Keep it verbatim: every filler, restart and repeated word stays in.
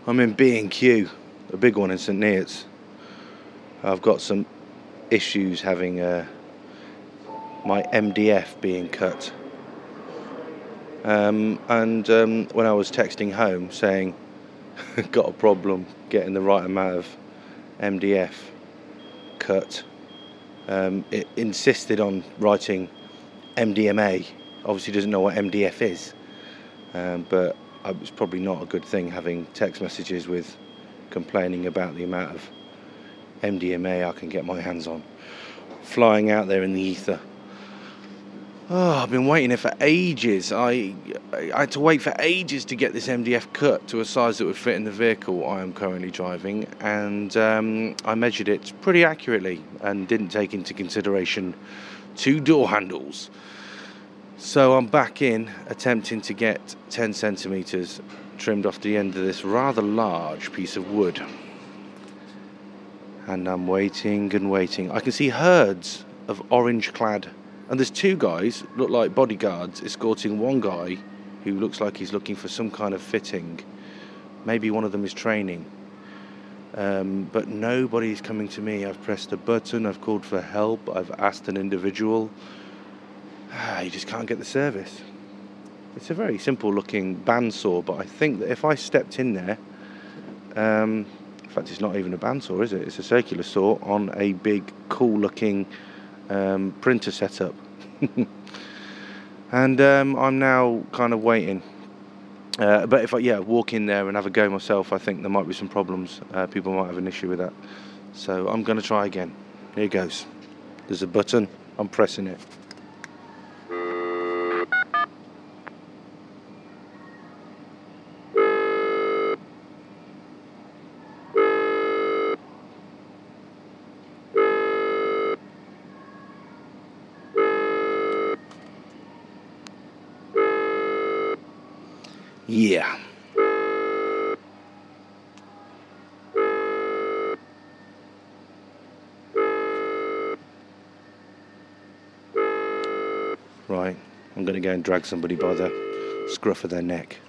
I'm in B and Q, a big one in St Neots. I've got some issues having uh, my M D F being cut. Um, and um, when I was texting home saying, got a problem getting the right amount of M D F cut, um, it insisted on writing M D M A. Obviously doesn't know what M D F is, um, but it's probably not a good thing having text messages with complaining about the amount of M D M A I can get my hands on flying out there in the ether. Oh, I've been waiting here for ages. I, I had to wait for ages to get this M D F cut to a size that would fit in the vehicle I am currently driving, and um, I measured it pretty accurately and didn't take into consideration two door handles. So I'm back in attempting to get ten centimetres trimmed off the end of this rather large piece of wood. And I'm waiting and waiting. I can see herds of orange-clad, and there's two guys, look like bodyguards, escorting one guy who looks like he's looking for some kind of fitting. Maybe one of them is training. Um, but nobody's coming to me. I've pressed a button, I've called for help, I've asked an individual. Ah, you just can't get the service. It's a very simple-looking bandsaw, but I think that if I stepped in there, um, in fact, it's not even a bandsaw, is it? It's a circular saw on a big, cool-looking um, printer setup. And um, I'm now kind of waiting. Uh, but if I yeah walk in there and have a go myself, I think there might be some problems. Uh, people might have an issue with that. So I'm going to try again. Here goes. There's a button. I'm pressing it. Yeah. Right, I'm going to go and drag somebody by the scruff of their neck.